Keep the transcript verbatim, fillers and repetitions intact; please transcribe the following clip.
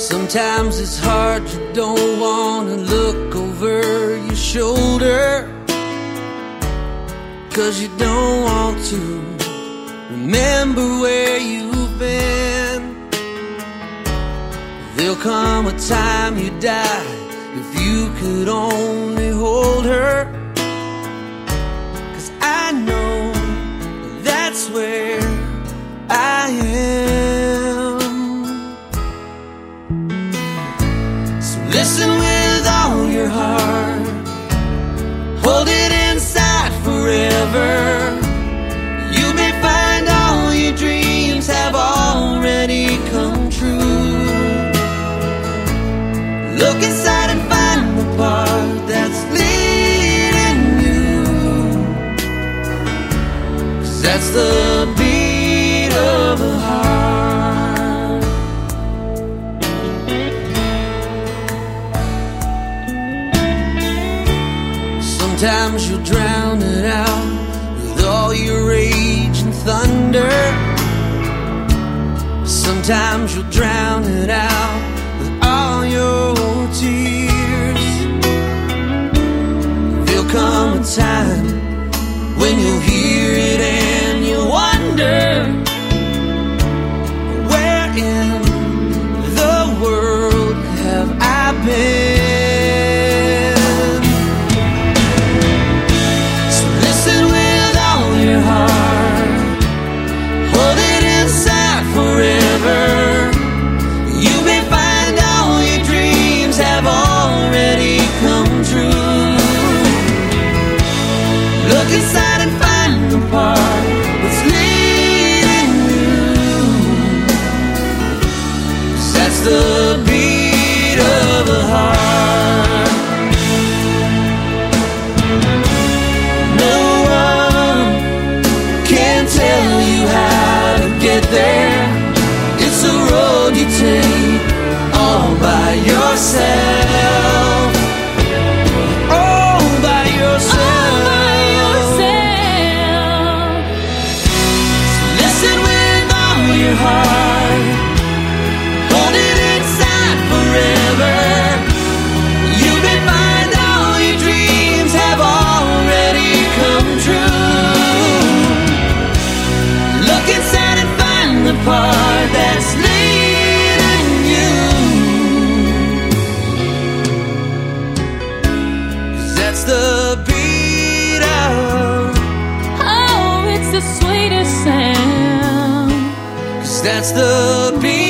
Sometimes it's hard, you don't wanna look over your shoulder, 'cause you don't want to remember where you've been. There'll come a time you die if you could only hold her, 'cause I know that's where I am. So listen with all your heart, hold it inside forever. You may find all your dreams have already come true. Look inside and find the part that's leading you, 'cause that's the beat of a heart. Sometimes you'll drown it out with all your rage and thunder. Sometimes you'll drown it out with all your tears. There'll come a time when you'll hear it and you'll wonder, where in the world have I been? So listen with all your heart, hold it inside forever. You may find all your dreams have already come true. Look inside and find the part that's leading you, 'cause that's the beat of a heart. No one can tell you how to get there. It's a road you take all by yourself. All by yourself. All by yourself. So listen with all your heart, hold it inside forever. You may find all your dreams have already come true. Look inside and find the part that's leading you, 'cause that's the beat of, Oh, it's the sweetest sound, 'cause that's the beat